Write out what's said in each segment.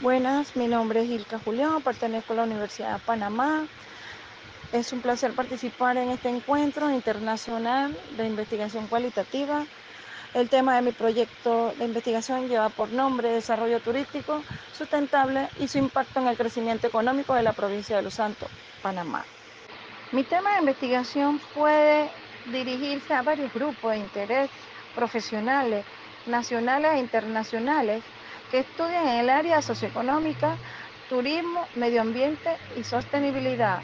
Buenas, mi nombre es Ilka Julián, pertenezco a la Universidad de Panamá. Es un placer participar en este encuentro internacional de investigación cualitativa. El tema de mi proyecto de investigación lleva por nombre Desarrollo Turístico Sustentable y su impacto en el crecimiento económico de la provincia de Los Santos, Panamá. Mi tema de investigación puede dirigirse a varios grupos de interés profesionales, nacionales e internacionales, que estudian en el área socioeconómica, turismo, medio ambiente y sostenibilidad.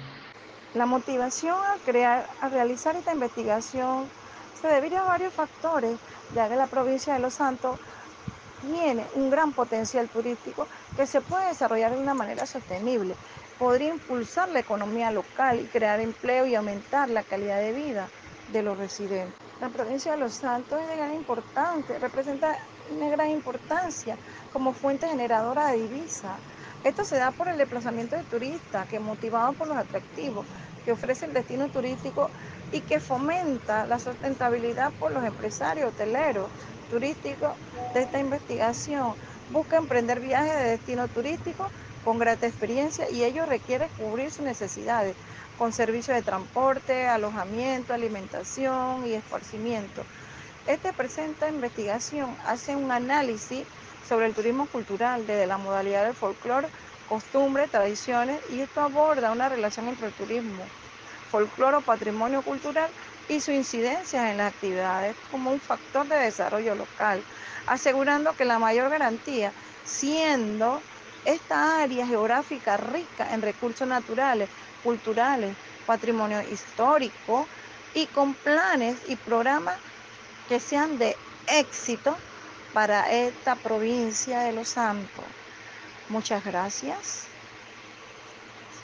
La motivación a realizar esta investigación se debe a varios factores, ya que la provincia de Los Santos tiene un gran potencial turístico que se puede desarrollar de una manera sostenible. Podría impulsar la economía local y crear empleo y aumentar la calidad de vida de los residentes. La provincia de Los Santos es de gran importancia, representa una gran importancia como fuente generadora de divisas. Esto se da por el desplazamiento de turistas, que motivado por los atractivos que ofrece el destino turístico y que fomenta la sustentabilidad por los empresarios hoteleros turísticos de esta investigación. Busca emprender viajes de destino turístico con grata experiencia y ello requiere cubrir sus necesidades con servicios de transporte, alojamiento, alimentación y esparcimiento. Esta presenta investigación hace un análisis sobre el turismo cultural desde la modalidad del folclore, costumbres, tradiciones, y esto aborda una relación entre el turismo, folclore o patrimonio cultural y su incidencia en las actividades como un factor de desarrollo local, asegurando que la mayor garantía, siendo esta área geográfica rica en recursos naturales, culturales, patrimonio histórico y con planes y programas que sean de éxito para esta provincia de Los Santos. Muchas gracias.